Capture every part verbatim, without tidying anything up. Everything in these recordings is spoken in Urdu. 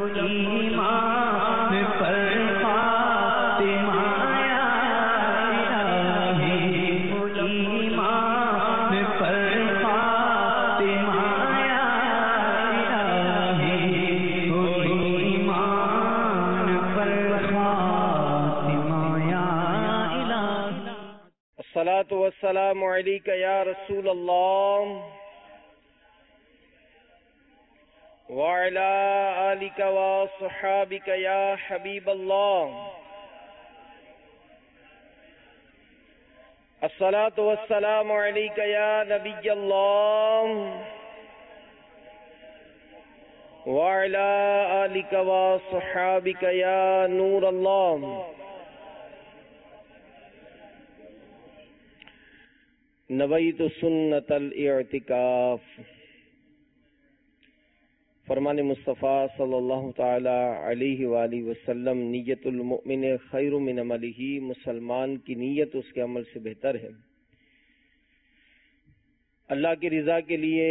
ایمان پر فاطمہ یا الہی، ایمان پر فاطمہ یا الہی، ایمان پر فاطمہ یا الہی۔ الصلاۃ والسلام علیک یا رسول اللہ وعلی آلک وصحابک یا حبیب اللہ۔ الصلاۃ والسلام علیک یا نبی اللہ وعلی آلک وصحابک یا نور اللہ۔ نویت سنت الاعتکاف۔ فرمان مصطفیٰ صلی اللہ تعالی علیہ وآلہ وسلم، نیت المؤمن خیر من عملہ، مسلمان کی نیت اس کے عمل سے بہتر ہے۔ اللہ کی رضا کے لیے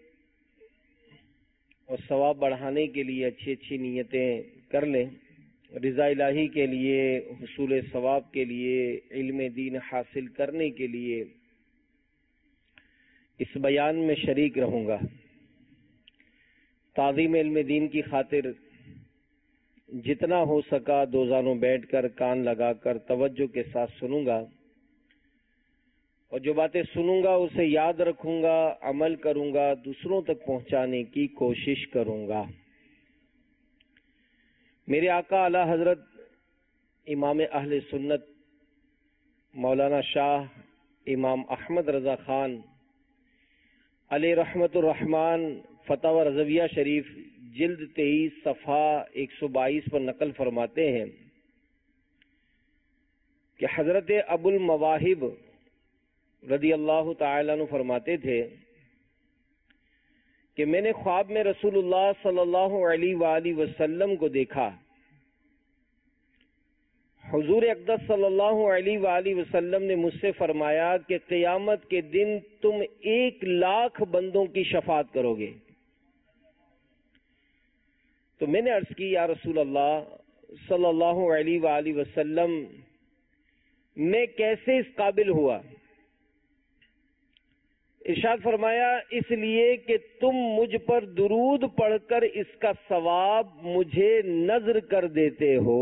اور ثواب بڑھانے کے لیے اچھی اچھی نیتیں کر لیں۔ رضا الہی کے لیے، حصول ثواب کے لیے، علم دین حاصل کرنے کے لیے اس بیان میں شریک رہوں گا۔ تعظیم علم دین کی خاطر جتنا ہو سکا دو زانوں بیٹھ کر کان لگا کر توجہ کے ساتھ سنوں گا، اور جو باتیں سنوں گا اسے یاد رکھوں گا، عمل کروں گا، دوسروں تک پہنچانے کی کوشش کروں گا۔ میرے آقا اعلی حضرت امام اہل سنت مولانا شاہ امام احمد رضا خان علیہ رحمت الرحمن فتاوی رضویہ شریف جلد تیئیس صفحہ ایک سو بائیس پر نقل فرماتے ہیں کہ حضرت ابو المواہب رضی اللہ تعالیٰ عنہ فرماتے تھے کہ میں نے خواب میں رسول اللہ صلی اللہ علیہ وآلہ وسلم کو دیکھا۔ حضور اقدس صلی اللہ علیہ وآلہ وسلم نے مجھ سے فرمایا کہ قیامت کے دن تم ایک لاکھ بندوں کی شفاعت کرو گے۔ تو میں نے عرض کی، یا رسول اللہ صلی اللہ علیہ وآلہ وسلم، میں کیسے اس قابل ہوا؟ ارشاد فرمایا، اس لیے کہ تم مجھ پر درود پڑھ کر اس کا ثواب مجھے نذر کر دیتے ہو۔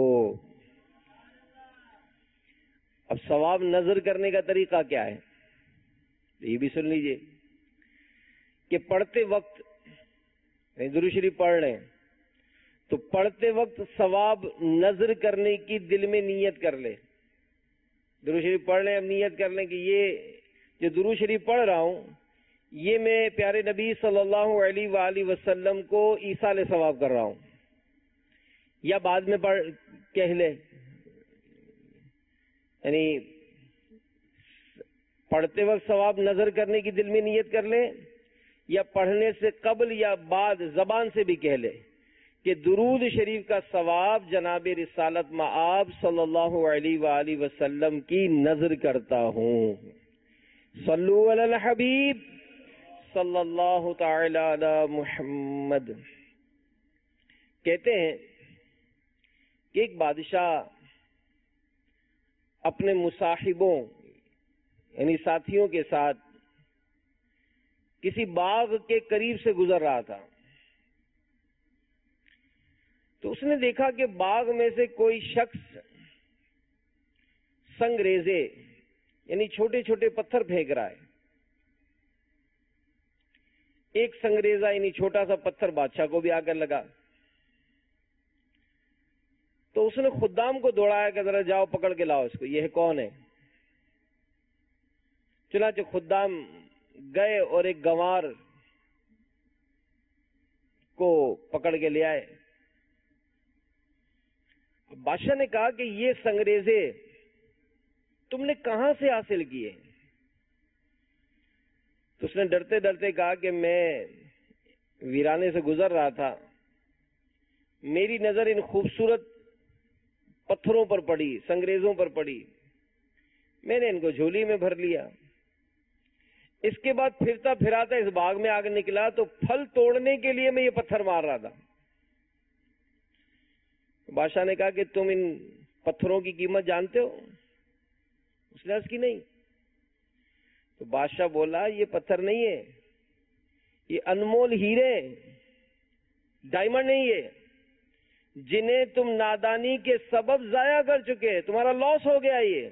اب ثواب نذر کرنے کا طریقہ کیا ہے یہ بھی سن لیجئے کہ پڑھتے وقت درود شریف پڑھ رہے ہیں تو پڑھتے وقت ثواب نذر کرنے کی دل میں نیت کر لے۔ درود شریف پڑھ لیں، اب نیت کر لیں کہ یہ جو درود شریف پڑھ رہا ہوں یہ میں پیارے نبی صلی اللہ علیہ وآلہ وسلم کو ایصال ثواب کر رہا ہوں، یا بعد میں پڑھ کہہ لے، یعنی پڑھتے وقت ثواب نظر کرنے کی دل میں نیت کر لے، یا پڑھنے سے قبل یا بعد زبان سے بھی کہہ لے کہ درود شریف کا ثواب جناب رسالت مآب صلی اللہ علیہ وآلہ وسلم کی نذر کرتا ہوں۔ صلو علی الحبیب صلی اللہ تعالی علی محمد۔ کہتے ہیں کہ ایک بادشاہ اپنے مصاحبوں یعنی ساتھیوں کے ساتھ کسی باغ کے قریب سے گزر رہا تھا، تو اس نے دیکھا کہ باغ میں سے کوئی شخص سنگریزے یعنی چھوٹے چھوٹے پتھر پھینک رہا ہے۔ ایک سنگریزہ یعنی چھوٹا سا پتھر بادشاہ کو بھی آ کر لگا، تو اس نے خدام کو دوڑایا کہ ذرا جاؤ پکڑ کے لاؤ اس کو، یہ کون ہے؟ چنانچہ خدام گئے اور ایک گنوار کو پکڑ کے لے آئے۔ بادشاہ نے کہا کہ یہ سنگریزے تم نے کہاں سے حاصل کیے؟ تو اس نے ڈرتے ڈرتے کہا کہ میں ویرانے سے گزر رہا تھا، میری نظر ان خوبصورت پتھروں پر پڑی، سنگریزوں پر پڑی، میں نے ان کو جھولی میں بھر لیا۔ اس کے بعد پھرتا پھراتا اس باغ میں آ کر نکلا تو پھل توڑنے کے لیے میں یہ پتھر مار رہا تھا، بادشاہ نے کہا کہ تم ان پتھروں کی قیمت جانتے ہو؟ اس نے عرض کی نہیں. تو بادشاہ بولا یہ پتھر نہیں ہے، یہ انمول ہیرے، ڈائمنڈ نہیں ہے، جنہیں تم نادانی کے سبب ضائع کر چکے، تمہارا لاس ہو گیا. یہ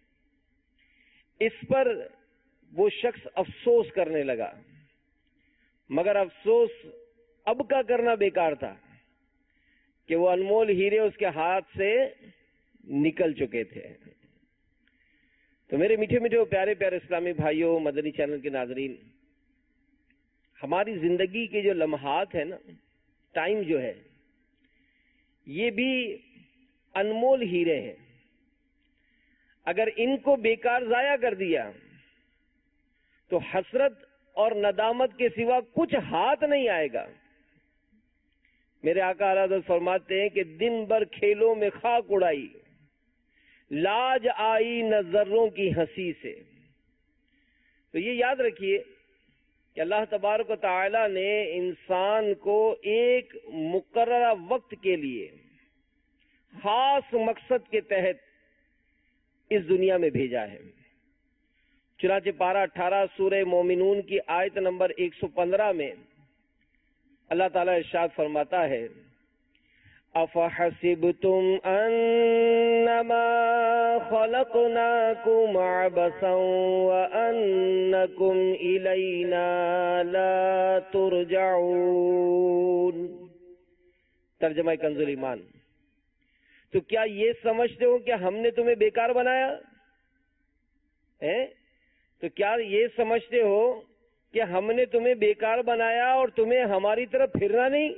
اس پر وہ شخص افسوس کرنے لگا، مگر افسوس اب کا کرنا بیکار تھا کہ وہ انمول ہیرے اس کے ہاتھ سے نکل چکے تھے. تو میرے میٹھے میٹھے پیارے پیارے اسلامی بھائیوں، مدنی چینل کے ناظرین، ہماری زندگی کے جو لمحات ہیں نا، ٹائم جو ہے، یہ بھی انمول ہیرے ہیں. اگر ان کو بیکار ضائع کر دیا تو حسرت اور ندامت کے سوا کچھ ہاتھ نہیں آئے گا. میرے آقا اعلیٰ حضرت فرماتے ہیں کہ دن بھر کھیلوں میں خاک اڑائی، لاج آئی نہ ذروں کی ہنسی سے. تو یہ یاد رکھیے کہ اللہ تبارک و تعالی نے انسان کو ایک مقررہ وقت کے لیے خاص مقصد کے تحت اس دنیا میں بھیجا ہے. چنانچہ پارہ اٹھارہ سورہ مومنون کی آیت نمبر ایک سو پندرہ میں اللہ تعالیٰ ارشاد فرماتا ہے، أَفَحَسِبْتُمْ أَنَّمَا خَلَقْنَاكُمْ عَبَثًا وَأَنَّكُمْ إِلَيْنَا لَا تُرْجَعُونَ. ترجمہ کنز ایمان. تو کیا یہ سمجھتے ہو کہ ہم نے تمہیں بیکار بنایا ہے؟ تو کیا یہ سمجھتے ہو کہ ہم نے تمہیں بیکار بنایا اور تمہیں ہماری طرف پھرنا نہیں؟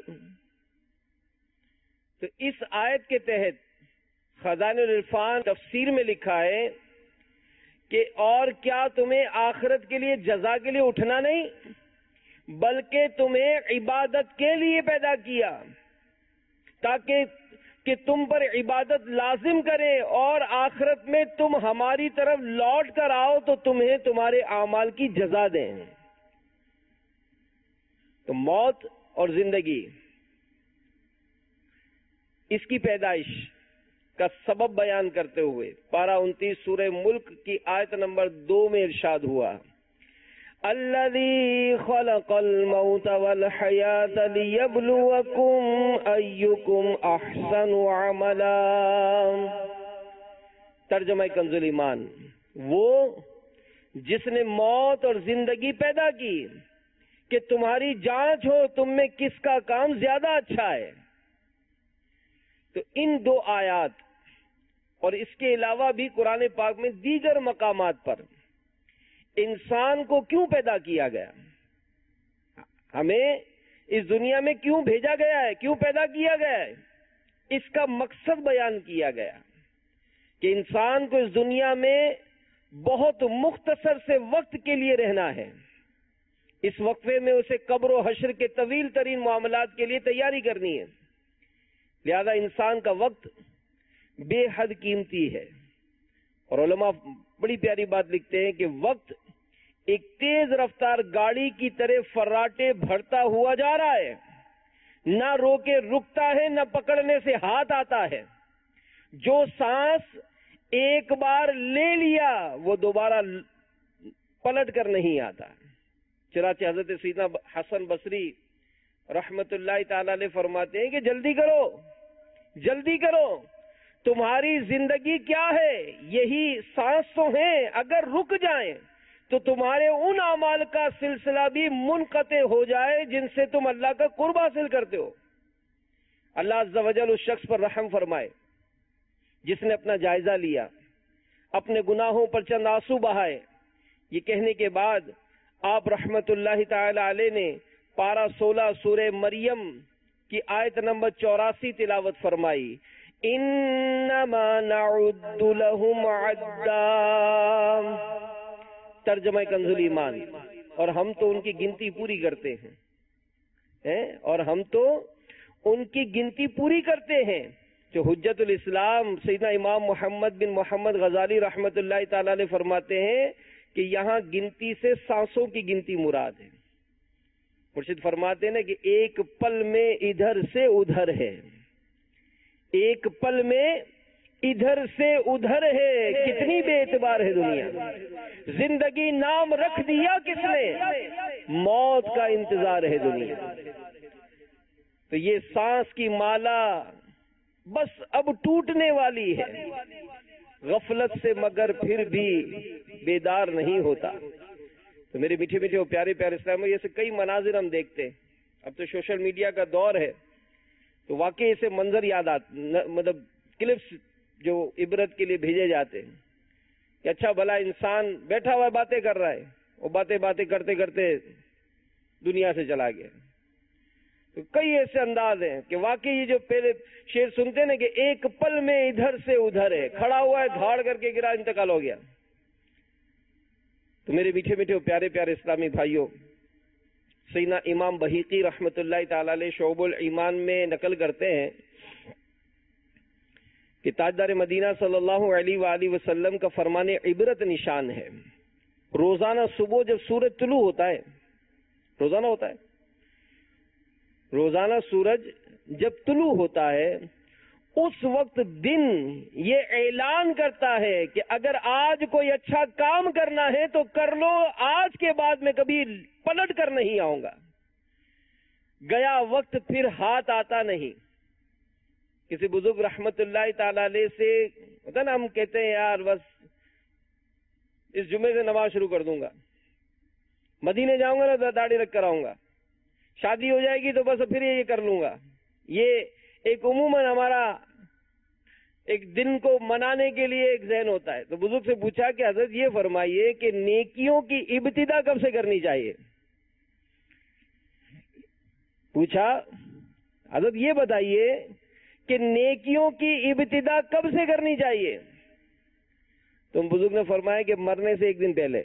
تو اس آیت کے تحت خزائن العرفان تفسیر میں لکھا ہے کہ اور کیا تمہیں آخرت کے لیے جزا کے لیے اٹھنا نہیں، بلکہ تمہیں عبادت کے لیے پیدا کیا تاکہ کہ تم پر عبادت لازم کریں اور آخرت میں تم ہماری طرف لوٹ کر آؤ تو تمہیں تمہارے اعمال کی جزا دیں. تو موت اور زندگی، اس کی پیدائش کا سبب بیان کرتے ہوئے پارہ انتیس سورہ ملک کی آیت نمبر دو میں ارشاد ہوا، الذی خلق الموت والحیات لیبلوکم ایکم احسن عملا. ترجمہ کنز ایمان. وہ جس نے موت اور زندگی پیدا کی کہ تمہاری جانچ ہو تم میں کس کا کام زیادہ اچھا ہے. تو ان دو آیات اور اس کے علاوہ بھی قرآن پاک میں دیگر مقامات پر انسان کو کیوں پیدا کیا گیا، ہمیں اس دنیا میں کیوں بھیجا گیا ہے، کیوں پیدا کیا گیا ہے، اس کا مقصد بیان کیا گیا کہ انسان کو اس دنیا میں بہت مختصر سے وقت کے لیے رہنا ہے. اس وقفے میں اسے قبر و حشر کے طویل ترین معاملات کے لیے تیاری کرنی ہے. لہذا انسان کا وقت بے حد قیمتی ہے. اور علماء بڑی پیاری بات لکھتے ہیں کہ وقت ایک تیز رفتار گاڑی کی طرح فراٹے بھرتا ہوا جا رہا ہے، نہ روکے رکتا ہے نہ پکڑنے سے ہاتھ آتا ہے. جو سانس ایک بار لے لیا وہ دوبارہ پلٹ کر نہیں آتا. چنانچہ حضرت سیدنا حسن بصری رحمت اللہ تعالی علیہ فرماتے ہیں کہ جلدی کرو جلدی کرو، تمہاری زندگی کیا ہے؟ یہی سانس تو ہیں، اگر رک جائیں تو تمہارے ان اعمال کا سلسلہ بھی منقطع ہو جائے جن سے تم اللہ کا قرب حاصل کرتے ہو. اللہ عز و جل اس شخص پر رحم فرمائے جس نے اپنا جائزہ لیا، اپنے گناہوں پر چند آنسو بہائے. یہ کہنے کے بعد آپ رحمت اللہ تعالی علیہ نے پارہ سولہ سورہ مریم کی آیت نمبر چوراسی تلاوت فرمائی، انما نعد لهم عدا. ترجمہ کنز ایمان. اور ہم تو ان کی گنتی پوری کرتے ہیں اور ہم تو ان کی گنتی پوری کرتے ہیں. جو حجت الاسلام سیدنا امام محمد بن محمد غزالی رحمت اللہ تعالی علیہ فرماتے ہیں کہ یہاں گنتی سے سانسوں کی گنتی مراد ہے. مرشد فرماتے ہیں کہ ایک پل میں ادھر سے ادھر ہے، ایک پل میں ادھر سے ادھر ہے، کتنی بے اعتبار ہے دنیا. زندگی نام رکھ دیا کس نے؟ موت کا انتظار ہے دنیا. تو یہ سانس کی مالا بس اب ٹوٹنے والی ہے، غفلت سے مگر پھر بھی بیدار نہیں ہوتا. تو میرے میٹھے میٹھے اور پیارے پیارے اسلام، ایسے کئی مناظر ہم دیکھتے ہیں. اب تو سوشل میڈیا کا دور ہے، تو واقعی ایسے منظر یاد آتے، مطلب کلپس جو عبرت کے لیے بھیجے جاتے ہیں کہ اچھا بھلا انسان بیٹھا ہوا باتیں کر رہا ہے، وہ باتیں باتیں کرتے کرتے دنیا سے چلا گیا. تو کئی ایسے انداز ہیں کہ واقعی یہ جو پہلے شعر سنتے ہیں نا کہ ایک پل میں ادھر سے ادھر ہے، کھڑا ہوا ہے دھاڑ کر کے گرا، انتقال ہو گیا. تو میرے میٹھے میٹھے پیارے پیارے اسلامی بھائیوں، سیدنا امام بحیقی رحمۃ اللہ تعالی علیہ شعب الایمان میں نقل کرتے ہیں کہ تاجدار مدینہ صلی اللہ علیہ وآلہ وسلم کا فرمان عبرت نشان ہے. روزانہ صبح جب سورج طلوع ہوتا ہے، روزانہ ہوتا ہے، روزانہ سورج جب طلوع ہوتا ہے، اس وقت دن یہ اعلان کرتا ہے کہ اگر آج کوئی اچھا کام کرنا ہے تو کر لو، آج کے بعد میں کبھی پلٹ کر نہیں آؤں گا. گیا وقت پھر ہاتھ آتا نہیں. کسی بزرگ رحمت اللہ تعالی علیہ سے ہوتا نا، ہم کہتے ہیں یار بس اس جمعے سے نماز شروع کر دوں گا، مدینے جاؤں گا نا داڑھی رکھ کر آؤں گا، شادی ہو جائے گی تو بس پھر یہ کر لوں گا. یہ ایک عموماً ہمارا ایک دن کو منانے کے لیے ایک ذہن ہوتا ہے. تو بزرگ سے پوچھا کہ حضرت یہ فرمائیے کہ نیکیوں کی ابتدا کب سے کرنی چاہیے؟ پوچھا حضرت یہ بتائیے کہ نیکیوں کی ابتدا کب سے کرنی چاہیے؟ تو بزرگ نے فرمایا کہ مرنے سے ایک دن پہلے،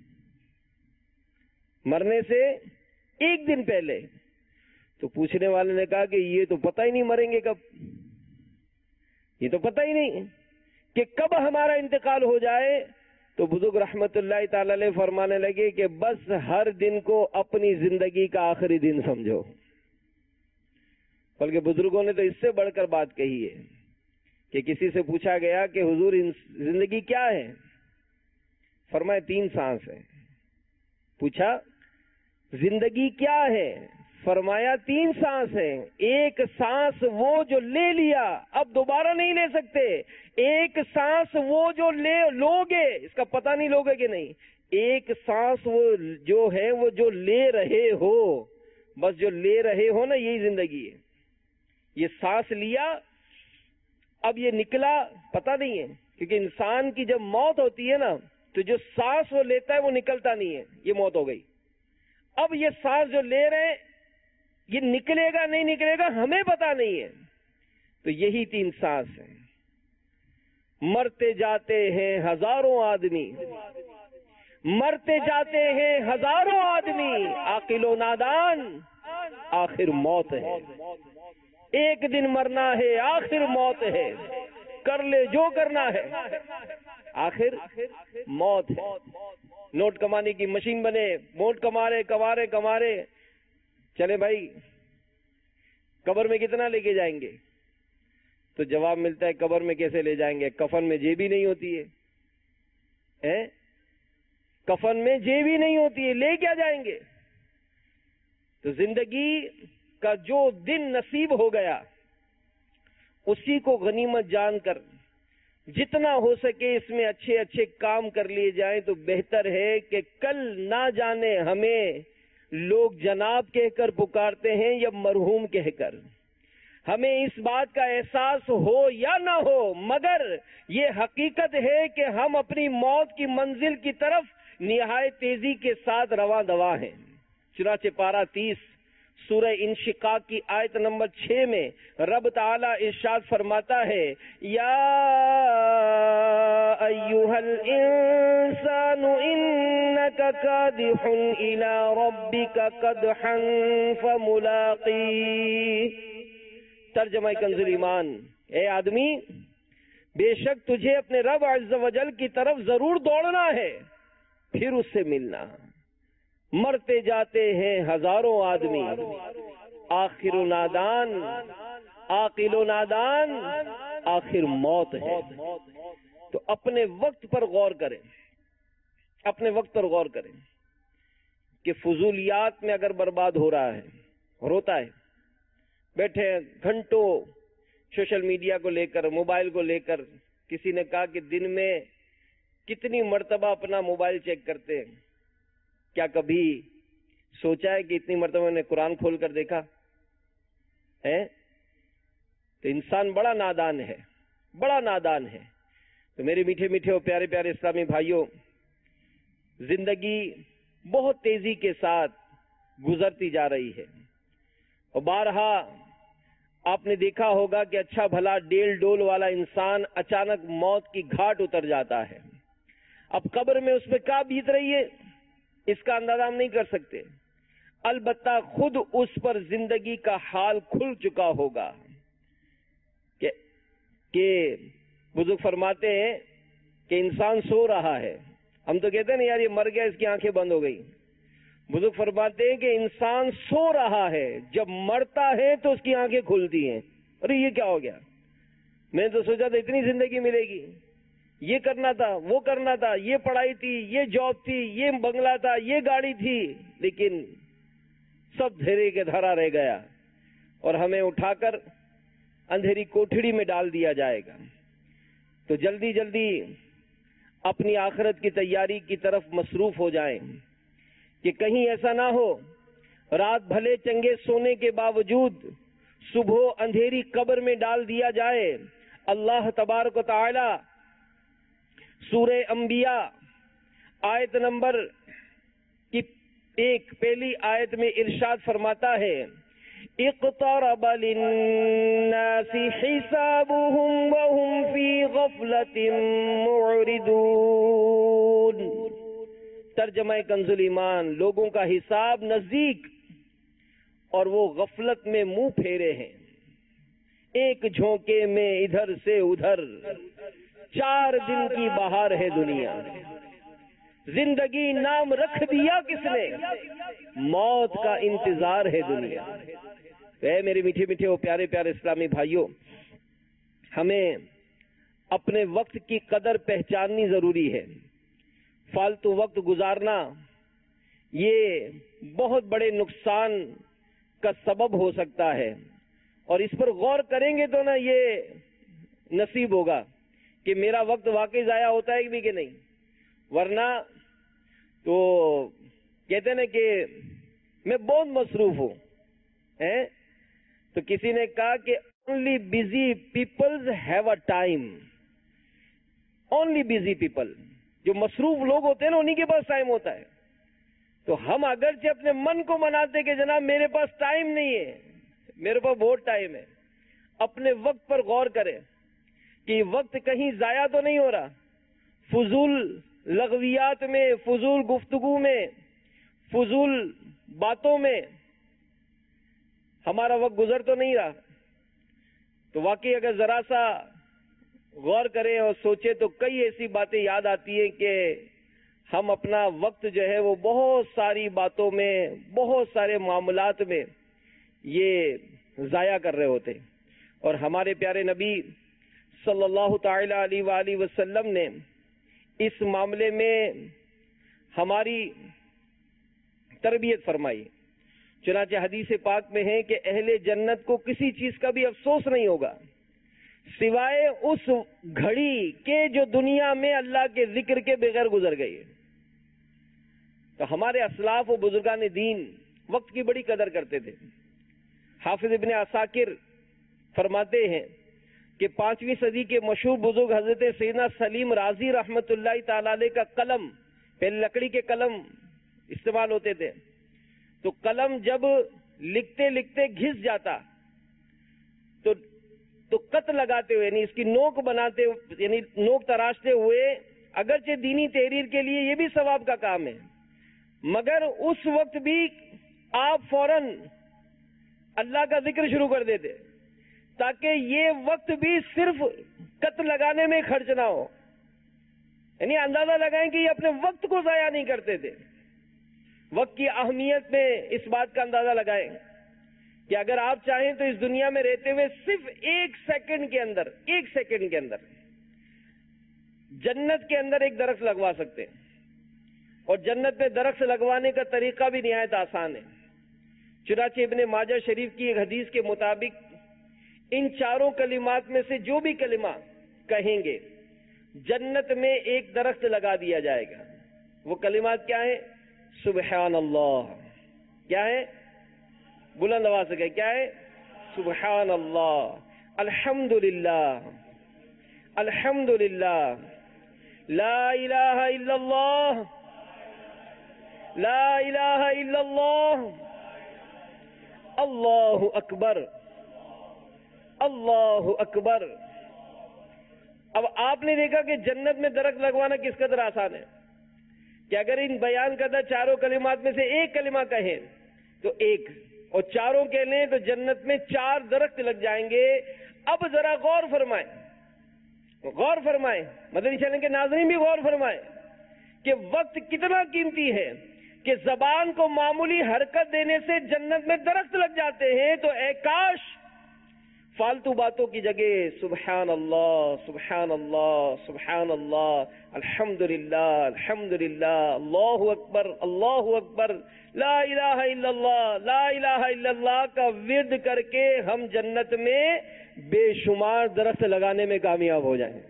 مرنے سے ایک دن پہلے. تو پوچھنے والے نے کہا کہ یہ تو پتہ ہی نہیں مریں گے کب، یہ تو پتہ ہی نہیں کہ کب ہمارا انتقال ہو جائے. تو بزرگ رحمت اللہ تعالی علیہ فرمانے لگے کہ بس ہر دن کو اپنی زندگی کا آخری دن سمجھو. بلکہ بزرگوں نے تو اس سے بڑھ کر بات کہی ہے کہ کسی سے پوچھا گیا کہ حضور زندگی کیا ہے؟ فرمایا تین سانس ہے. پوچھا زندگی کیا ہے؟ فرمایا تین سانس ہے. ایک سانس وہ جو لے لیا اب دوبارہ نہیں لے سکتے، ایک سانس وہ جو لے لوگے اس کا پتہ نہیں لوگے کہ نہیں، ایک سانس وہ جو ہے وہ جو لے رہے ہو، بس جو لے رہے ہو نا یہی زندگی ہے. یہ سانس لیا اب یہ نکلا پتہ نہیں ہے، کیونکہ انسان کی جب موت ہوتی ہے نا تو جو سانس وہ لیتا ہے وہ نکلتا نہیں ہے، یہ موت ہو گئی. اب یہ سانس جو لے رہے ہیں یہ نکلے گا نہیں نکلے گا ہمیں پتہ نہیں ہے. تو یہی تین سانس ہیں. مرتے جاتے ہیں ہزاروں آدمی، مرتے جاتے ہیں ہزاروں آدمی، عاقل و نادان آخر موت ہے. ایک دن مرنا ہے آخر موت ہے، کر لے جو کرنا ہے آخر موت ہے. نوٹ کمانے کی مشین بنے، نوٹ کما رہے کما رہے کما رہے چلے بھائی قبر میں کتنا لے کے جائیں گے؟ تو جواب ملتا ہے قبر میں کیسے لے جائیں گے، کفن میں جیب ہی نہیں ہوتی ہے، کفن میں جیب ہی نہیں ہوتی ہے، لے کیا جائیں گے؟ تو زندگی کا جو دن نصیب ہو گیا اسی کو غنیمت جان کر جتنا ہو سکے اس میں اچھے اچھے کام کر لیے جائیں تو بہتر ہے کہ کل نہ جانے ہمیں لوگ جناب کہہ کر پکارتے ہیں یا مرحوم کہہ کر. ہمیں اس بات کا احساس ہو یا نہ ہو مگر یہ حقیقت ہے کہ ہم اپنی موت کی منزل کی طرف نہایت تیزی کے ساتھ رواں دواں ہیں. چنانچہ پارہ تیس سورہ انشقاق کی آیت نمبر چھ میں رب تعالی ارشاد فرماتا ہے یا ایھا الانسان انک کادح الی ربک قدحا فملاقیہ. ترجمہ کنز ایمان، اے آدمی بے شک تجھے اپنے رب عز و جل کی طرف ضرور دوڑنا ہے پھر اس سے ملنا. مرتے جاتے ہیں ہزاروں آدمی، آخر نادان عاقل و نادان آخر موت ہے. تو اپنے وقت پر غور کریں، اپنے وقت پر غور کریں کہ فضولیات میں اگر برباد ہو رہا ہے اور ہوتا ہے، بیٹھے گھنٹوں سوشل میڈیا کو لے کر، موبائل کو لے کر. کسی نے کہا کہ دن میں کتنی مرتبہ اپنا موبائل چیک کرتے ہیں؟ کیا کبھی سوچا ہے کہ اتنی مرتبہ نے قرآن کھول کر دیکھا ہے؟ تو انسان بڑا نادان ہے، بڑا نادان ہے. تو میرے میٹھے میٹھے اور پیارے پیارے اسلامی بھائیوں، زندگی بہت تیزی کے ساتھ گزرتی جا رہی ہے، اور بارہا آپ نے دیکھا ہوگا کہ اچھا بھلا ڈیل ڈول والا انسان اچانک موت کی گھاٹ اتر جاتا ہے. اب قبر میں اس پہ کیا بیت رہی ہے اس کا اندازہ ہم نہیں کر سکتے، البتہ خود اس پر زندگی کا حال کھل چکا ہوگا. کہ کہ بزرگ فرماتے ہیں کہ انسان سو رہا ہے. ہم تو کہتے ہیں نا یار یہ مر گیا، اس کی آنکھیں بند ہو گئی. بزرگ فرماتے ہیں کہ انسان سو رہا ہے، جب مرتا ہے تو اس کی آنکھیں کھلتی ہیں. ارے یہ کیا ہو گیا؟ میں تو سوچا تھا اتنی زندگی ملے گی، یہ کرنا تھا، وہ کرنا تھا، یہ پڑھائی تھی، یہ جاب تھی، یہ بنگلہ تھا، یہ گاڑی تھی، لیکن سب دھرے کے دھرا رہ گیا اور ہمیں اٹھا کر اندھیری کوٹھڑی میں ڈال دیا جائے گا. تو جلدی جلدی اپنی آخرت کی تیاری کی طرف مصروف ہو جائیں کہ کہیں ایسا نہ ہو رات بھلے چنگے سونے کے باوجود صبح اندھیری قبر میں ڈال دیا جائے. اللہ تبارک و تعالی سورہ انبیاء آیت نمبر کی ایک پہلی آیت میں ارشاد فرماتا ہے، اقترب للناس حسابهم وهم في غفلة معرضون. ترجمہ کنز ایمان، لوگوں کا حساب نزدیک اور وہ غفلت میں منہ پھیرے ہیں. ایک جھونکے میں ادھر سے ادھر، چار دن کی بہار ہے دنیا. زندگی نام رکھ دیا کس نے؟ موت کا انتظار ہے دنیا. اے میرے میٹھے میٹھے اور پیارے پیارے اسلامی بھائیوں، ہمیں اپنے وقت کی قدر پہچاننی ضروری ہے. فالتو وقت گزارنا یہ بہت بڑے نقصان کا سبب ہو سکتا ہے، اور اس پر غور کریں گے تو نا یہ نصیب ہوگا کہ میرا وقت واقعی ضائع ہوتا ہے کہ نہیں. ورنہ تو کہتے ہیں نا کہ میں بہت مصروف ہوں. تو کسی نے کہا کہ only busy peoples have a time. Only busy people, جو مصروف لوگ ہوتے ہیں نا انہی کے پاس ٹائم ہوتا ہے. تو ہم اگرچہ اپنے من کو مناتے کہ جناب میرے پاس ٹائم نہیں ہے، میرے پاس بہت ٹائم ہے. اپنے وقت پر غور کریں کہ وقت کہیں ضائع تو نہیں ہو رہا. فضول لغویات میں، فضول گفتگو میں، فضول باتوں میں ہمارا وقت گزر تو نہیں رہا. تو واقعی اگر ذرا سا غور کریں اور سوچیں تو کئی ایسی باتیں یاد آتی ہیں کہ ہم اپنا وقت جو ہے وہ بہت ساری باتوں میں، بہت سارے معاملات میں یہ ضائع کر رہے ہوتے. اور ہمارے پیارے نبی صلی اللہ تعالی علیہ وآلہ وسلم نے اس معاملے میں ہماری تربیت فرمائی. چنانچہ حدیث پاک میں ہے کہ اہل جنت کو کسی چیز کا بھی افسوس نہیں ہوگا سوائے اس گھڑی کے جو دنیا میں اللہ کے ذکر کے بغیر گزر گئی. تو ہمارے اسلاف و بزرگان دین وقت کی بڑی قدر کرتے تھے. حافظ ابن عساکر فرماتے ہیں کہ پانچویں صدی کے مشہور بزرگ حضرت سیدنا سلیم رازی رحمت اللہ تعالی علیہ کا قلم، پہلے لکڑی کے قلم استعمال ہوتے تھے، تو قلم جب لکھتے لکھتے گھس جاتا تو تو قط لگاتے ہوئے، یعنی اس کی نوک بناتے، یعنی نوک تراشتے ہوئے، اگرچہ دینی تحریر کے لیے یہ بھی ثواب کا کام ہے، مگر اس وقت بھی آپ فوراً اللہ کا ذکر شروع کر دیتے تاکہ یہ وقت بھی صرف قط لگانے میں خرچ نہ ہو. یعنی اندازہ لگائیں کہ یہ اپنے وقت کو ضائع نہیں کرتے تھے. وقت کی اہمیت میں اس بات کا اندازہ لگائیں کہ اگر آپ چاہیں تو اس دنیا میں رہتے ہوئے صرف ایک سیکنڈ کے اندر ایک سیکنڈ کے اندر جنت کے اندر ایک درخت لگوا سکتے ہیں. اور جنت میں درخت لگوانے کا طریقہ بھی نہایت آسان ہے. چنانچہ ابن ماجہ شریف کی ایک حدیث کے مطابق ان چاروں کلمات میں سے جو بھی کلمہ کہیں گے جنت میں ایک درخت لگا دیا جائے گا. وہ کلمات کیا ہیں؟ سبحان اللہ. کیا ہے؟ بلند آواز سے کیا ہے؟ سبحان اللہ. الحمدللہ الحمدللہ لا الہ الا اللہ لا الہ الا اللہ اللہ اکبر اللہ اکبر. اب آپ نے دیکھا کہ جنت میں درخت لگوانا کس قدر آسان ہے کہ اگر ان بیان کردہ چاروں کلمات میں سے ایک کلمہ کہیں تو ایک، اور چاروں کہہ لیں تو جنت میں چار درخت لگ جائیں گے. اب ذرا غور فرمائیں غور فرمائیں مدنی چینل کے ناظرین بھی غور فرمائیں کہ وقت کتنا قیمتی ہے کہ زبان کو معمولی حرکت دینے سے جنت میں درخت لگ جاتے ہیں. تو اے کاش فالتو باتوں کی جگہ سبحان اللہ سبحان اللہ سبحان اللہ الحمدللہ الحمدللہ اللہ اکبر اللہ اکبر لا الہ الا اللہ لا الہ الا اللہ کا ورد کر کے ہم جنت میں بے شمار درخت لگانے میں کامیاب ہو جائیں.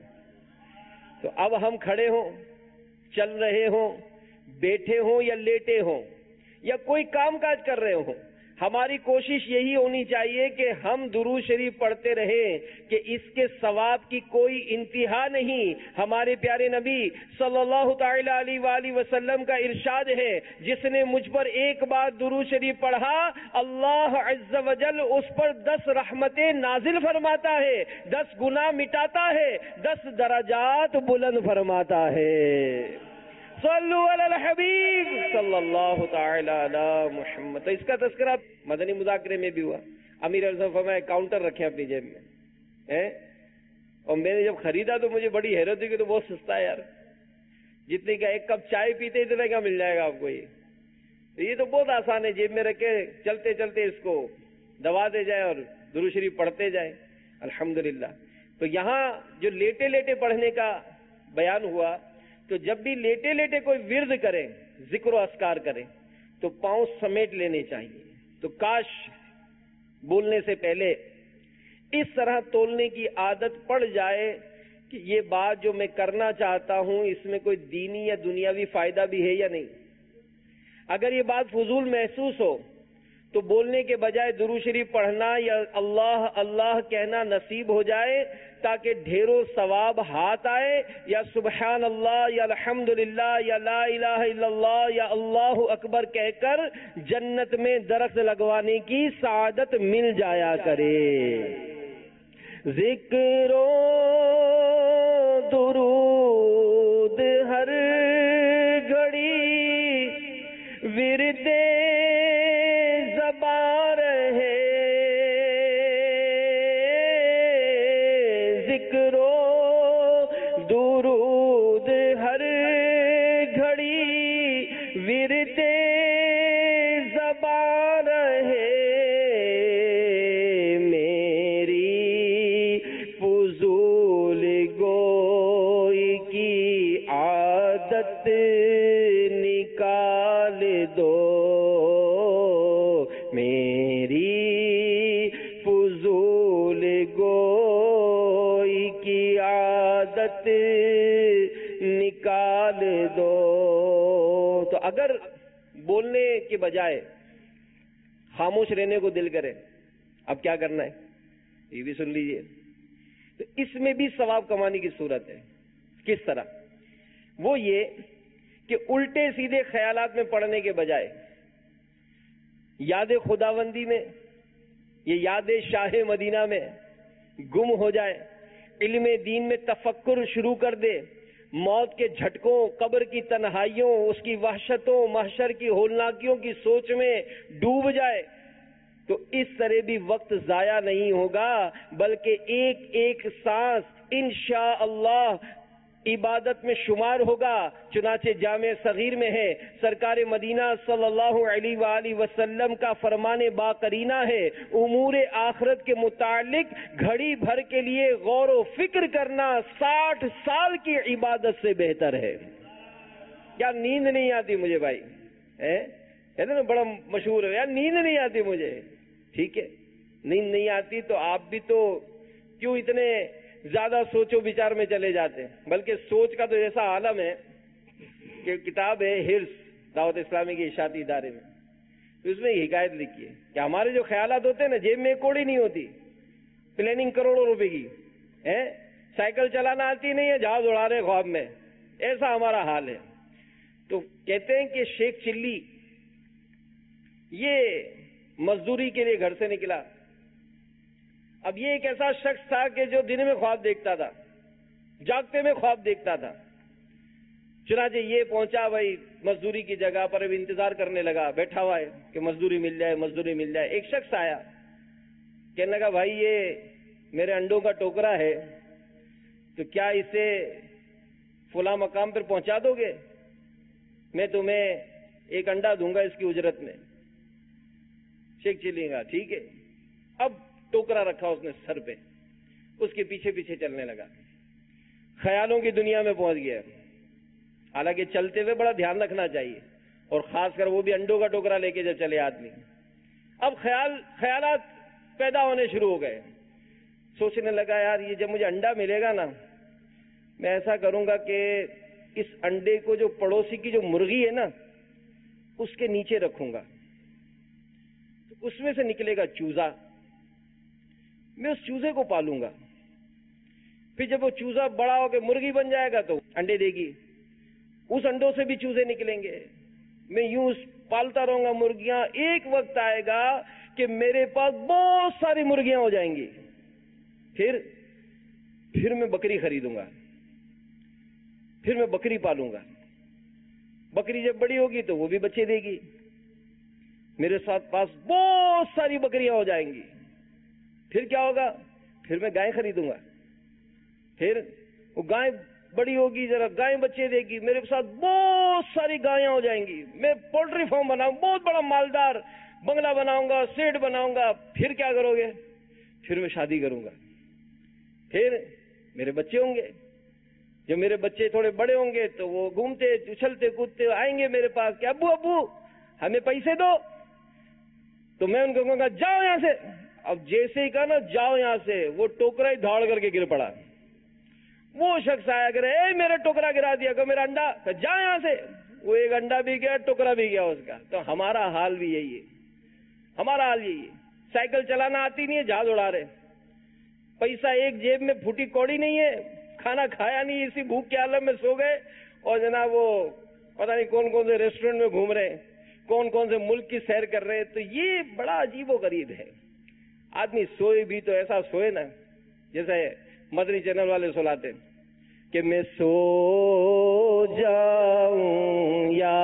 تو اب ہم کھڑے ہوں، چل رہے ہوں، بیٹھے ہوں یا لیٹے ہوں یا کوئی کام کاج کر رہے ہوں، ہماری کوشش یہی ہونی چاہیے کہ ہم درود شریف پڑھتے رہیں کہ اس کے ثواب کی کوئی انتہا نہیں. ہمارے پیارے نبی صلی اللہ تعالی علیہ وآلہ وسلم کا ارشاد ہے، جس نے مجھ پر ایک بار درود شریف پڑھا اللہ عز و جل اس پر دس رحمتیں نازل فرماتا ہے، دس گناہ مٹاتا ہے، دس درجات بلند فرماتا ہے. صلو علی الحبیب صلی اللہ تعالی علی محمد. تو اس کا تذکرہ مدنی مذاکرے میں بھی ہوا. امیر علیہ فرمایا کاؤنٹر رکھے اپنی جیب میں، اور میں نے جب خریدا تو مجھے بڑی حیرت ہوئی کہ تو بہت سستا ہے یار. جتنے کا ایک کپ چائے پیتے اتنے کا مل جائے گا آپ کو. یہ یہ تو بہت آسان ہے، جیب میں رکھ کے چلتے چلتے اس کو دبا دے جائے اور درود شریف پڑھتے جائیں. الحمدللہ. تو یہاں جو لیٹے لیٹے پڑھنے کا بیان ہوا، تو جب بھی لیٹے لیٹے کوئی ورد کرے، ذکر و اذکار کرے تو پاؤں سمیٹ لینے چاہیے. تو کاش بولنے سے پہلے اس طرح تولنے کی عادت پڑ جائے کہ یہ بات جو میں کرنا چاہتا ہوں اس میں کوئی دینی یا دنیاوی فائدہ بھی ہے یا نہیں. اگر یہ بات فضول محسوس ہو تو بولنے کے بجائے درود شریف پڑھنا یا اللہ اللہ کہنا نصیب ہو جائے تاکہ ڈھیروں ثواب ہاتھ آئے، یا سبحان اللہ یا الحمدللہ یا لا الہ الا اللہ یا اللہ اکبر کہہ کر جنت میں درخت لگوانے کی سعادت مل جایا کرے. ذکر و درود ہر گھڑی ورد زبان ہے، ذکر و درود ہر گھڑی ورد زبان ہے. میری فضول گوئی کی عادت نکال دو، میری فضول گوئی کی عادت نکال دو. تو اگر بولنے کے بجائے خاموش رہنے کو دل کرے، اب کیا کرنا ہے یہ بھی سن لیجئے. تو اس میں بھی ثواب کمانے کی صورت ہے. کس طرح؟ وہ یہ کہ الٹے سیدھے خیالات میں پڑھنے کے بجائے یاد خداوندی میں، یہ یاد شاہ مدینہ میں گم ہو جائے، علم دین میں تفکر شروع کر دے، موت کے جھٹکوں، قبر کی تنہائیوں، اس کی وحشتوں، محشر کی ہولناکیوں کی سوچ میں ڈوب جائے، تو اس طرح بھی وقت ضائع نہیں ہوگا، بلکہ ایک ایک سانس انشاءاللہ عبادت میں شمار ہوگا. چنانچہ جامع صغیر میں ہے سرکار مدینہ صلی اللہ علیہ وآلہ وسلم کا فرمان باقرینہ ہے امور آخرت کے متعلق گھڑی بھر کے لیے غور و فکر کرنا ساٹھ سال کی عبادت سے بہتر ہے. کیا نیند نہیں آتی مجھے بھائی؟ کہتے نا بڑا مشہور ہے یار نیند نہیں آتی مجھے. ٹھیک ہے نیند نہیں آتی تو آپ بھی تو کیوں اتنے زیادہ سوچو بچار میں چلے جاتے ہیں. بلکہ سوچ کا تو ایسا عالم ہے کہ کتاب ہے ہرس دعوت اسلامی کے اشاعتی ادارے میں, تو اس میں یہ حکایت لکھی ہے کہ ہمارے جو خیالات ہوتے ہیں نا جیب میں کوڑی نہیں ہوتی, پلاننگ کروڑوں روپے کی ہے, سائیکل چلانا آتی نہیں ہے, جہاز اڑا رہے خواب میں, ایسا ہمارا حال ہے. تو کہتے ہیں کہ شیخ چلی یہ مزدوری کے لیے گھر سے نکلا. اب یہ ایک ایسا شخص تھا کہ جو دن میں خواب دیکھتا تھا, جاگتے میں خواب دیکھتا تھا. چنانچہ یہ پہنچا بھائی مزدوری کی جگہ پر, اب انتظار کرنے لگا, بیٹھا ہوا ہے کہ مزدوری مل جائے مزدوری مل جائے. ایک شخص آیا, کہنے لگا بھائی یہ میرے انڈوں کا ٹوکرا ہے, تو کیا اسے فلاں مقام پر پہنچا دو گے؟ میں تمہیں ایک انڈا دوں گا اس کی اجرت میں. شیخ چلی گا ٹھیک ہے. اب ٹوکرا رکھا اس نے سر پہ, اس کے پیچھے پیچھے چلنے لگا, خیالوں کی دنیا میں پہنچ گیا. حالانکہ چلتے ہوئے بڑا دھیان رکھنا چاہیے, اور خاص کر وہ بھی انڈوں کا ٹوکرا لے کے جب چلے آدمی. اب خیال خیالات پیدا ہونے شروع ہو گئے. سوچنے لگا یار یہ جب مجھے انڈا ملے گا نا, میں ایسا کروں گا کہ اس انڈے کو جو پڑوسی کی جو مرغی ہے نا اس کے نیچے رکھوں گا, اس میں سے نکلے گا چوزا, میں اس چوزے کو پالوں گا. پھر جب وہ چوزا بڑا ہو کے مرغی بن جائے گا تو انڈے دے گی, اس انڈوں سے بھی چوزے نکلیں گے. میں یوں پالتا رہوں گا مرغیاں. ایک وقت آئے گا کہ میرے پاس بہت ساری مرغیاں ہو جائیں گی. پھر پھر میں بکری خریدوں گا, پھر میں بکری پالوں گا. بکری جب بڑی ہوگی تو وہ بھی بچے دے گی, میرے ساتھ پاس بہت ساری بکریاں ہو جائیں گی. پھر کیا ہوگا؟ پھر میں گائے خریدوں گا, پھر وہ گائے بڑی ہوگی, ذرا گائے بچے دے گی, میرے ساتھ بہت ساری گائیں ہو جائیں گی. میں پولٹری فارم بناؤں, بہت بڑا مالدار بنگلہ بناؤں گا, سیٹ بناؤں گا. پھر کیا کرو گے؟ پھر میں شادی کروں گا, پھر میرے بچے ہوں گے. جب میرے بچے تھوڑے بڑے ہوں گے تو وہ گھومتے اچھلتے کودتے آئیں گے میرے پاس کہ ابو ابو ہمیں پیسے دو. تو میں ان کو کہوں گا جاؤ یہاں سے. اب جیسے ہی کہا نا جاؤ یہاں سے, وہ ٹوکرا ہی دھاڑ کر کے گر پڑا. وہ شخص آیا کہ اے میرا ٹوکرا گرا دیا, کہ میرا انڈا, جا یہاں سے. وہ ایک انڈا بھی گیا, ٹوکرا بھی گیا اس کا. تو ہمارا حال بھی یہی ہے, ہمارا حال یہی ہے. سائیکل چلانا آتی نہیں ہے, جہاز اڑا رہے. پیسہ ایک جیب میں پھوٹی کوڑی نہیں ہے, کھانا کھایا نہیں, اسی بھوک کے عالم میں سو گئے, اور جناب وہ پتہ نہیں کون کون سے ریسٹورنٹ میں گھوم رہے ہیں, کون کون سے ملک کی سیر کر رہے ہیں. تو یہ بڑا عجیب و غریب ہے. آدمی سوئے بھی تو ایسا سوئے نا جیسے مدنی چینل والے سلاتے کہ میں سو جاؤں یا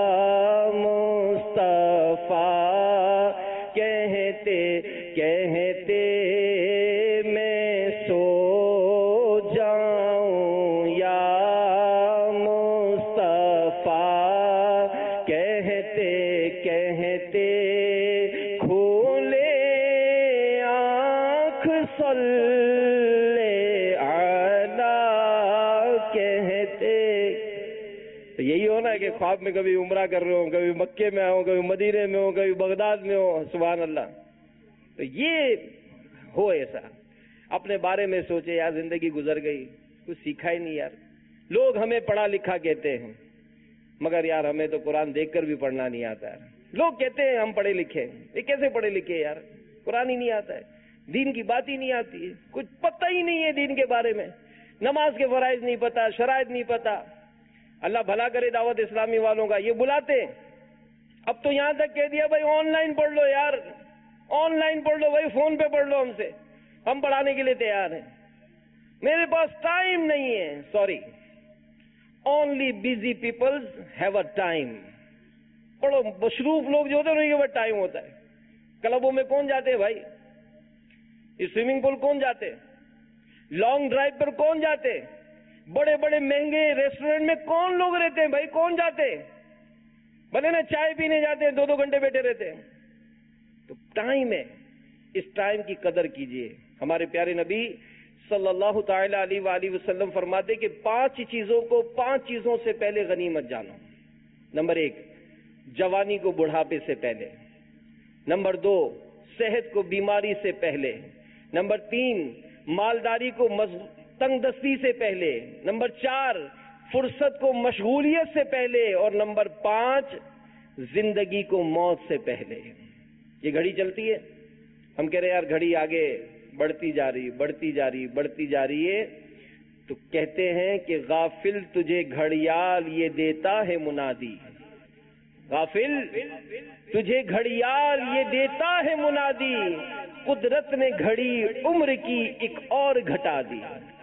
مصطفیٰ کہتے کہتے میں سو جاؤں یا مصطفیٰ کہتے کہتے کھولے آنکھ صلی علی کہتے. تو یہی ہونا ہے کہ خواب میں کبھی عمرہ کر رہے ہوں, کبھی مکے میں ہوں, کبھی مدینے میں ہوں, کبھی بغداد میں ہوں. سبحان اللہ. تو یہ ہو ایسا, اپنے بارے میں سوچے یار زندگی گزر گئی, کچھ سیکھا ہی نہیں یار. لوگ ہمیں پڑھا لکھا کہتے ہیں, مگر یار ہمیں تو قرآن دیکھ کر بھی پڑھنا نہیں آتا ہے. لوگ کہتے ہیں ہم پڑھے لکھے, یہ کیسے پڑھے لکھے یار, قرآن ہی نہیں آتا ہے, دین کی بات ہی نہیں آتی ہے, کچھ پتہ ہی نہیں ہے دین کے بارے میں, نماز کے فرائض نہیں پتا, شرائط نہیں پتا. اللہ بھلا کرے دعوت اسلامی والوں کا, یہ بلاتے ہیں. اب تو یہاں تک کہہ دیا بھائی آن لائن پڑھ لو یار, آن لائن پڑھ لو بھائی, فون پہ پڑھ لو ہم سے, ہم پڑھانے کے لیے تیار ہیں. میرے پاس ٹائم نہیں ہے. Sorry, only busy peoples have a time. پڑھو, مصروف لوگ جو ہوتے ہیں انہیں کے پاس ٹائم ہوتا ہے. کلبوں میں کون جاتے ہیں بھائی, یہ سوئمنگ پول کون جاتے, لانگ ڈرائیو پر کون جاتے, بڑے بڑے مہنگے ریسٹورینٹ میں کون لوگ رہتے ہیں بھائی؟ کون جاتے ہیں؟ بھلے نا چائے پینے جاتے ہیں، دو دو گھنٹے بیٹھے رہتے ہیں. تو ٹائم ہے، اس ٹائم کی قدر کیجئے. ہمارے پیارے نبی صلی اللہ تعالی علیہ وآلہ وسلم فرماتے کہ پانچ چیزوں کو پانچ چیزوں سے پہلے غنیمت جانو. نمبر ایک، جوانی کو بڑھاپے سے پہلے. نمبر دو، صحت کو بیماری سے پہلے. نمبر تین، مالداری کو تنگ دستی سے پہلے. نمبر چار، فرصت کو مشغولیت سے پہلے. اور نمبر پانچ، زندگی کو موت سے پہلے. یہ گھڑی چلتی ہے، ہم کہہ رہے یار گھڑی آگے بڑھتی جا رہی بڑھتی جا رہی بڑھتی جا رہی ہے، تو کہتے ہیں کہ غافل تجھے گھڑیال یہ دیتا ہے منادی. غافل تجھے گھڑیال یہ دیتا ہے منادی، قدرت نے گھڑی عمر کی ایک اور گھٹا دی.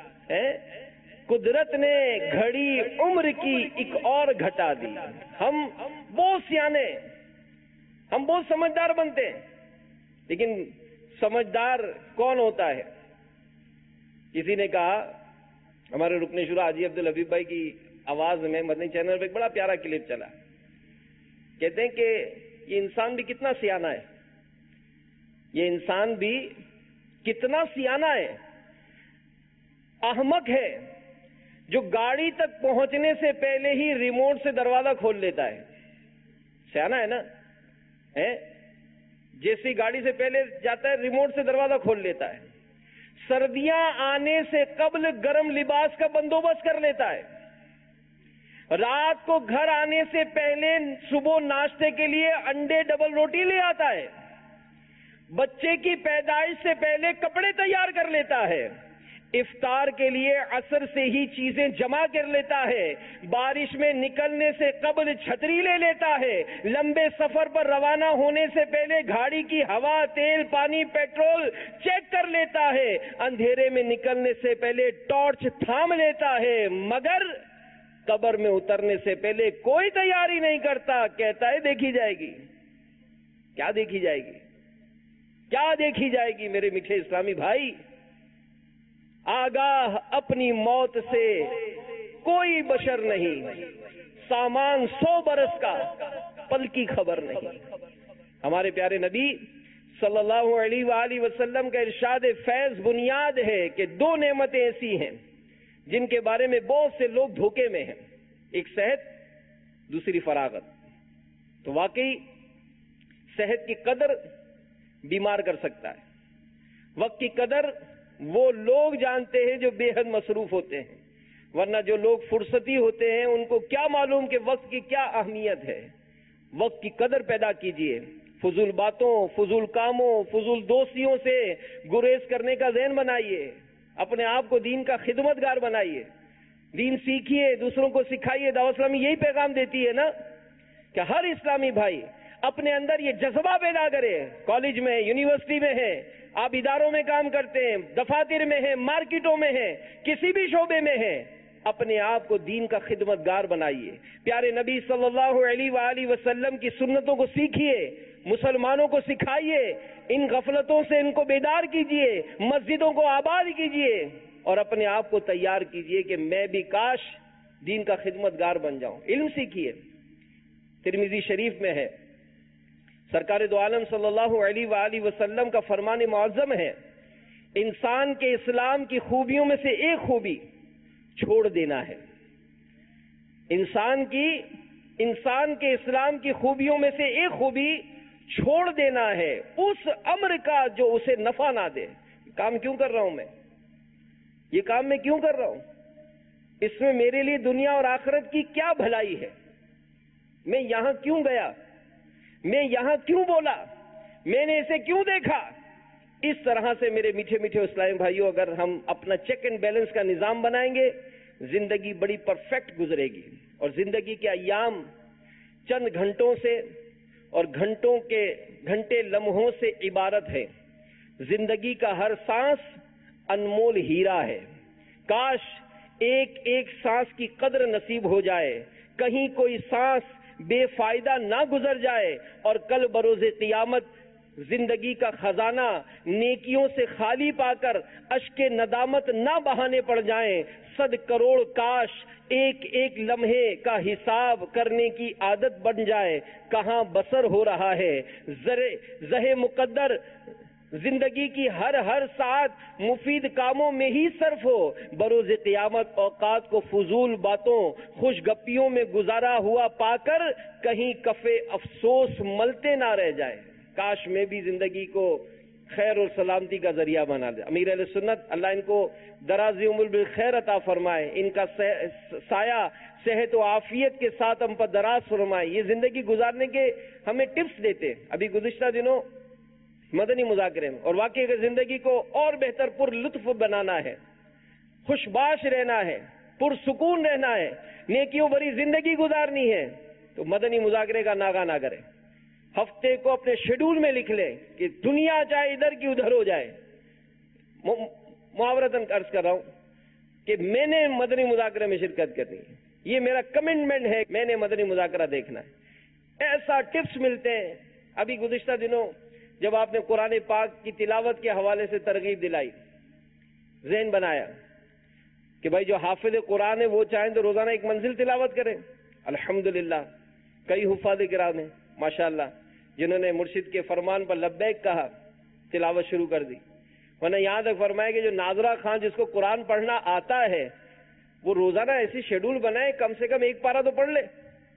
قدرت نے گھڑی عمر کی ایک اور گھٹا دی. ہم بہت سیانے، ہم بہت سمجھدار بنتے ہیں، لیکن سمجھدار کون ہوتا ہے؟ کسی نے کہا، ہمارے رکن شورا حاجی عبدالحبیب بھائی کی آواز میں مدنی چینل پہ ایک بڑا پیارا کلپ چلا. کہتے ہیں کہ یہ انسان بھی کتنا سیانا ہے، یہ انسان بھی کتنا سیانا ہے. احمق ہے جو گاڑی تک پہنچنے سے پہلے ہی ریموٹ سے دروازہ کھول لیتا ہے. سیانا ہے نا؟ جیسی گاڑی سے پہلے جاتا ہے ریموٹ سے دروازہ کھول لیتا ہے. سردیاں آنے سے قبل گرم لباس کا بندوبست کر لیتا ہے. رات کو گھر آنے سے پہلے صبح ناشتے کے لیے انڈے ڈبل روٹی لے آتا ہے. بچے کی پیدائش سے پہلے کپڑے تیار کر لیتا ہے. افطار کے لیے عصر سے ہی چیزیں جمع کر لیتا ہے. بارش میں نکلنے سے قبل چھتری لے لیتا ہے. لمبے سفر پر روانہ ہونے سے پہلے گاڑی کی ہوا، تیل، پانی، پیٹرول چیک کر لیتا ہے. اندھیرے میں نکلنے سے پہلے ٹارچ تھام لیتا ہے. مگر قبر میں اترنے سے پہلے کوئی تیاری نہیں کرتا. کہتا ہے دیکھی جائے گی. کیا دیکھی جائے گی؟ کیا دیکھی جائے گی میرے میٹھے اسلامی بھائی؟ آگاہ اپنی موت سے کوئی بشر نہیں، سامان سو برس کا پل کی خبر نہیں. ہمارے پیارے نبی صلی اللہ علیہ وآلہ وسلم کا ارشاد فیض بنیاد ہے کہ دو نعمتیں ایسی ہیں جن کے بارے میں بہت سے لوگ دھوکے میں ہیں. ایک صحت، دوسری فراغت. تو واقعی صحت کی قدر بیمار کر سکتا ہے. وقت کی قدر وہ لوگ جانتے ہیں جو بے حد مصروف ہوتے ہیں، ورنہ جو لوگ فرصتی ہوتے ہیں ان کو کیا معلوم کہ وقت کی کیا اہمیت ہے. وقت کی قدر پیدا کیجئے. فضول باتوں، فضول کاموں، فضول دوستیوں سے گریز کرنے کا ذہن بنائیے. اپنے آپ کو دین کا خدمت گار بنائیے. دین سیکھیے، دوسروں کو سکھائیے. دعوت اسلامی یہی پیغام دیتی ہے نا کہ ہر اسلامی بھائی اپنے اندر یہ جذبہ پیدا کرے. کالج میں، یونیورسٹی میں ہے، آپ اداروں میں کام کرتے ہیں، دفاتر میں ہیں، مارکیٹوں میں ہیں، کسی بھی شعبے میں ہیں، اپنے آپ کو دین کا خدمت گار بنائیے. پیارے نبی صلی اللہ علیہ وآلہ وسلم کی سنتوں کو سیکھیے، مسلمانوں کو سکھائیے. ان غفلتوں سے ان کو بیدار کیجئے، مسجدوں کو آباد کیجئے اور اپنے آپ کو تیار کیجئے کہ میں بھی کاش دین کا خدمت گار بن جاؤں. علم سیکھیے. ترمذی شریف میں ہے، سرکار دو عالم صلی اللہ علیہ وآلہ وسلم کا فرمان معظم ہے، انسان کے اسلام کی خوبیوں میں سے ایک خوبی چھوڑ دینا ہے. انسان کی انسان کے اسلام کی خوبیوں میں سے ایک خوبی چھوڑ دینا ہے، اس امر کا جو اسے نفع نہ دے. کام کیوں کر رہا ہوں میں؟ یہ کام میں کیوں کر رہا ہوں؟ اس میں میرے لیے دنیا اور آخرت کی کیا بھلائی ہے؟ میں یہاں کیوں گیا؟ میں یہاں کیوں بولا؟ میں نے اسے کیوں دیکھا؟ اس طرح سے میرے میٹھے میٹھے اسلامی بھائیوں، اگر ہم اپنا چیک اینڈ بیلنس کا نظام بنائیں گے، زندگی بڑی پرفیکٹ گزرے گی. اور زندگی کے ایام چند گھنٹوں سے اور گھنٹوں کے گھنٹے لمحوں سے عبارت ہے. زندگی کا ہر سانس انمول ہیرا ہے. کاش ایک ایک سانس کی قدر نصیب ہو جائے، کہیں کوئی سانس بے فائدہ نہ گزر جائے اور کل بروز قیامت زندگی کا خزانہ نیکیوں سے خالی پا کر اشک ندامت نہ بہانے پڑ جائیں. صد کروڑ کاش ایک ایک لمحے کا حساب کرنے کی عادت بن جائے. کہاں بسر ہو رہا ہے زہ مقدر زندگی کی ہر ہر ساعت مفید کاموں میں ہی صرف ہو. بروز قیامت اوقات کو فضول باتوں خوش گپیوں میں گزارا ہوا پا کر کہیں کفے افسوس ملتے نہ رہ جائیں. کاش میں بھی زندگی کو خیر اور سلامتی کا ذریعہ بنا دے. امیر اہل سنت اللہ ان کو دراز عمر بالخیر عطا فرمائے, ان کا سایہ صحت و عافیت کے ساتھ ہم پر دراز فرمائے. یہ زندگی گزارنے کے ہمیں ٹپس دیتے. ابھی گزشتہ دنوں مدنی مذاکرے میں, اور واقعی اگر زندگی کو اور بہتر پر لطف بنانا ہے, خوشباش رہنا ہے, پرسکون رہنا ہے, نیکیوں بھری زندگی گزارنی ہے, تو مدنی مذاکرے کا ناغہ نہ کرے. ہفتے کو اپنے شیڈول میں لکھ لے کہ دنیا چاہے ادھر کی ادھر ہو جائے. معاورتاً عرض کر رہا ہوں کہ میں نے مدنی مذاکرے میں شرکت کرنی ہے, یہ میرا کمٹمنٹ ہے, میں نے مدنی مذاکرہ دیکھنا ہے. ایسا ٹپس ملتے ہیں. ابھی گزشتہ دنوں جب آپ نے قرآن پاک کی تلاوت کے حوالے سے ترغیب دلائی, ذہن بنایا کہ بھائی جو حافظ قرآن ہے وہ چاہیں تو روزانہ ایک منزل تلاوت کریں. الحمدللہ کئی حفاظ کرام ہیں ماشاءاللہ جنہوں نے مرشد کے فرمان پر لبیک کہا, تلاوت شروع کر دی. ورنہ یہاں تک فرمایا کہ جو ناظرہ خان جس کو قرآن پڑھنا آتا ہے وہ روزانہ ایسی شیڈول بنائے, کم سے کم ایک پارہ تو پڑھ لے.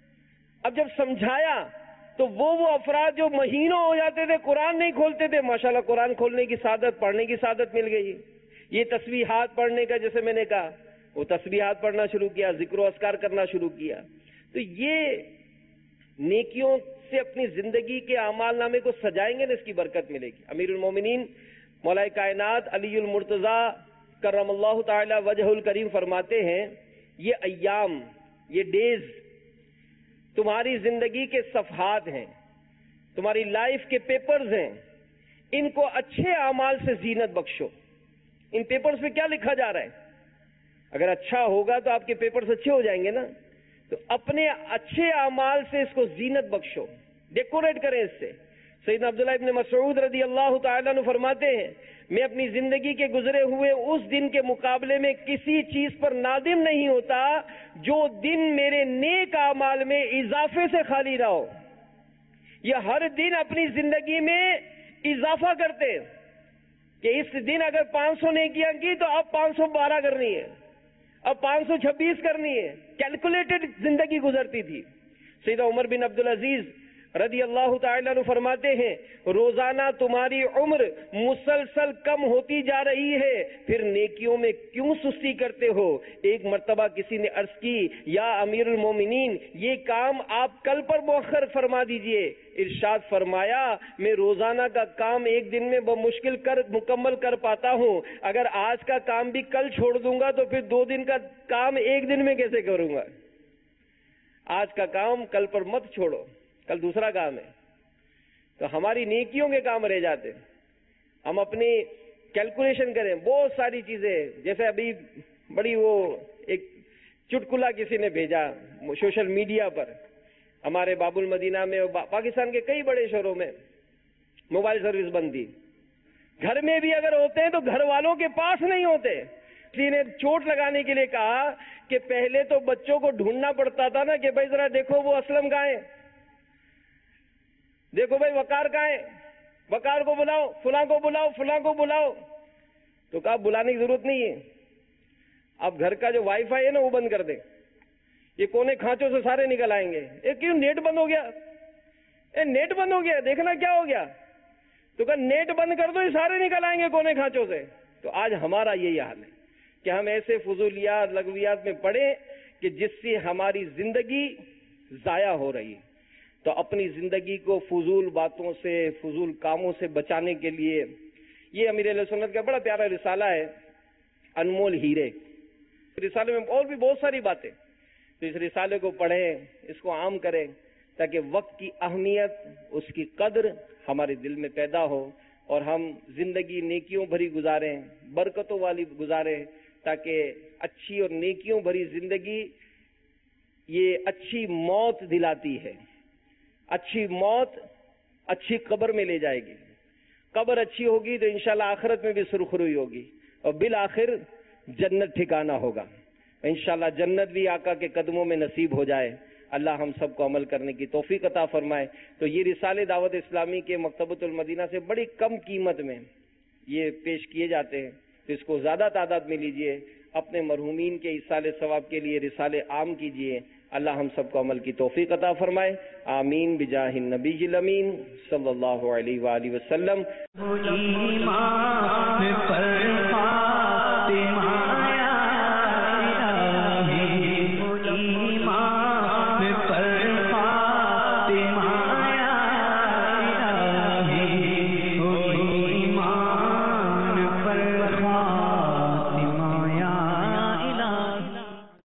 اب جب سمجھایا تو وہ وہ افراد جو مہینوں ہو جاتے تھے قرآن نہیں کھولتے تھے, ماشاءاللہ قرآن کھولنے کی سعادت, پڑھنے کی سعادت مل گئی. یہ تسبیحات پڑھنے کا جیسے میں نے کہا, وہ تسبیحات پڑھنا شروع کیا, ذکر و اذکار کرنا شروع کیا. تو یہ نیکیوں سے اپنی زندگی کے اعمال نامے کو سجائیں گے نا, اس کی برکت ملے گی. امیر المومنین مولا کائنات علی المرتضیٰ کرم اللہ تعالی وجہ الکریم فرماتے ہیں, یہ ایام, یہ ڈیز تمہاری زندگی کے صفحات ہیں, تمہاری لائف کے پیپرز ہیں. ان کو اچھے اعمال سے زینت بخشو. ان پیپرز پہ کیا لکھا جا رہا ہے؟ اگر اچھا ہوگا تو آپ کے پیپرز اچھے ہو جائیں گے نا. تو اپنے اچھے اعمال سے اس کو زینت بخشو, ڈیکوریٹ کریں اس سے. سیدنا عبداللہ ابن مسعود رضی اللہ تعالیٰ عنہ فرماتے ہیں, میں اپنی زندگی کے گزرے ہوئے اس دن کے مقابلے میں کسی چیز پر نادم نہیں ہوتا جو دن میرے نیک اعمال میں اضافے سے خالی نہ ہو. یہ ہر دن اپنی زندگی میں اضافہ کرتے کہ اس دن اگر پانچ سو نیکیاں کی تو اب پانچ سو بارہ کرنی ہے, اب پانچ سو چھبیس کرنی ہے. کیلکولیٹڈ زندگی گزرتی تھی. سیدنا عمر بن عبدالعزیز رضی اللہ تعالیٰ عنہ فرماتے ہیں, روزانہ تمہاری عمر مسلسل کم ہوتی جا رہی ہے, پھر نیکیوں میں کیوں سستی کرتے ہو؟ ایک مرتبہ کسی نے عرض کی, یا امیر المومنین یہ کام آپ کل پر مؤخر فرما دیجئے. ارشاد فرمایا, میں روزانہ کا کام ایک دن میں بمشکل کر مکمل کر پاتا ہوں, اگر آج کا کام بھی کل چھوڑ دوں گا تو پھر دو دن کا کام ایک دن میں کیسے کروں گا؟ آج کا کام کل پر مت چھوڑو, کل دوسرا کام ہے. تو ہماری نیکیوں کے کام رہ جاتے. ہم اپنی کیلکولیشن کریں بہت ساری چیزیں. جیسے ابھی بڑی وہ ایک چٹکلا کسی نے بھیجا سوشل میڈیا پر, ہمارے باب المدینہ میں اور پاکستان کے کئی بڑے شہروں میں موبائل سروس بند تھی. گھر میں بھی اگر ہوتے ہیں تو گھر والوں کے پاس نہیں ہوتے. کسی نے چوٹ لگانے کے لیے کہا کہ پہلے تو بچوں کو ڈھونڈنا پڑتا تھا نا کہ بھائی ذرا دیکھو وہ اسلم کہاں ہے, دیکھو بھائی وقار کہاں ہے, وقار کو بلاؤ, فلاں کو بلاؤ, فلاں کو بلاؤ. تو کہا بلانے کی ضرورت نہیں ہے, اب گھر کا جو وائی فائی ہے نا وہ بند کر دیں, یہ کونے کھانچوں سے سارے نکل آئیں گے. اے کیوں نیٹ بند ہو گیا, اے نیٹ بند ہو گیا, دیکھنا کیا ہو گیا. تو کہا نیٹ بند کر دو, یہ سارے نکل آئیں گے کونے کھانچوں سے. تو آج ہمارا یہی حال ہے کہ ہم ایسے فضولیات لغویات میں پڑے کہ جس سے ہماری زندگی ضائع ہو رہی ہے. تو اپنی زندگی کو فضول باتوں سے, فضول کاموں سے بچانے کے لیے یہ امیر اہل سنت کا بڑا پیارا رسالہ ہے, انمول ہیرے. رسالے میں اور بھی بہت ساری باتیں, تو اس رسالے کو پڑھیں, اس کو عام کریں تاکہ وقت کی اہمیت, اس کی قدر ہمارے دل میں پیدا ہو اور ہم زندگی نیکیوں بھری گزاریں, برکتوں والی گزاریں, تاکہ اچھی اور نیکیوں بھری زندگی یہ اچھی موت دلاتی ہے. اچھی موت اچھی قبر میں لے جائے گی. قبر اچھی ہوگی تو انشاءاللہ آخرت میں بھی سرخروئی ہوگی اور بالآخر جنت ٹھکانہ ہوگا. انشاءاللہ جنت بھی آقا کے قدموں میں نصیب ہو جائے. اللہ ہم سب کو عمل کرنے کی توفیق عطا فرمائے. تو یہ رسالے دعوت اسلامی کے مکتبۃ المدینہ سے بڑی کم قیمت میں یہ پیش کیے جاتے ہیں، تو اس کو زیادہ تعداد میں لیجئے. اپنے مرحومین کے ایصال ثواب کے لیے رسالے عام کیجئے. اللہ ہم سب کو عمل کی توفیق عطا فرمائے. آمین بجاہ النبی الامین صلی اللہ علیہ وآلہ وسلم. ایمان پر